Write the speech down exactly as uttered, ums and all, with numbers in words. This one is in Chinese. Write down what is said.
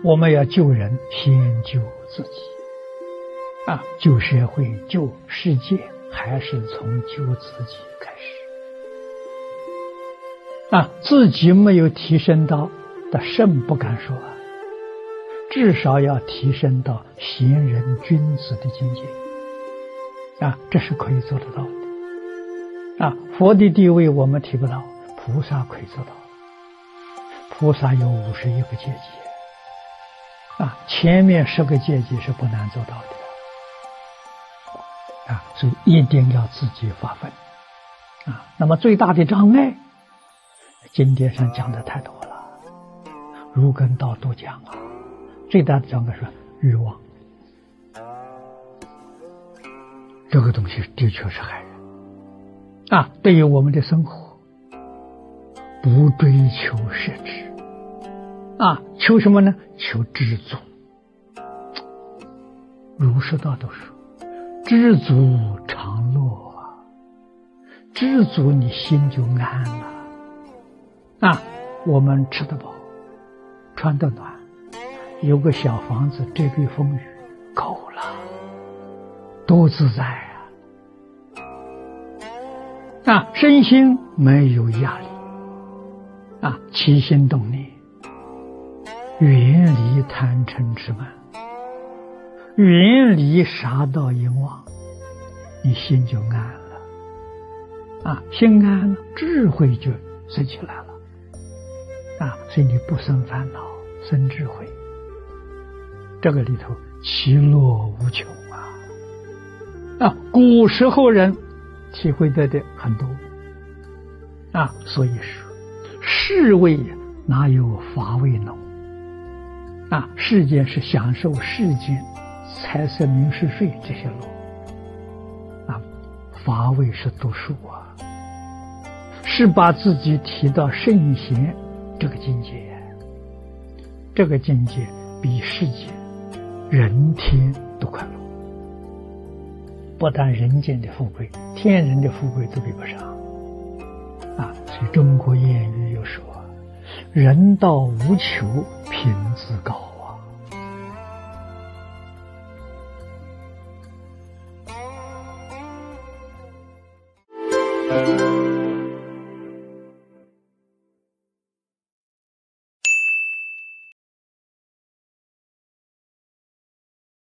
我们要救人，先救自己啊！救社会、救世界，还是从救自己开始啊！自己没有提升到的圣不敢说啊，至少要提升到贤人君子的境界啊，这是可以做得到的啊！佛的地位我们提不到，菩萨可以做到。菩萨有五十一个阶级啊，前面十个阶级是不难做到的啊，所以一定要自己发奋啊。那么最大的障碍，经典上讲的太多了，儒艮道都讲啊。最大的障碍是欲望，这个东西的确是害人啊。对于我们的生活，不追求奢侈啊，求什么呢？求知足。儒释道都说，知足常乐啊，知足你心就安了啊。我们吃得饱，穿得暖，有个小房子遮蔽风雨，够了，多自在啊！啊，身心没有压力啊，起心动念，远离贪嗔痴慢，远离杀盗淫妄，你心就安了啊！心安了，智慧就生起来了啊！所以你不生烦恼，生智慧，这个里头其乐无穷啊！啊，古时候人体会得的很多啊，所以说世味哪有法味浓啊？世间是享受世间财色名食睡这些乐啊，法味是读书啊，是把自己提到圣贤这个境界，这个境界比世界人天都快乐，不但人间的富贵，天人的富贵都比不上啊！所以中国谚语又说：“人道无求，品自高啊。”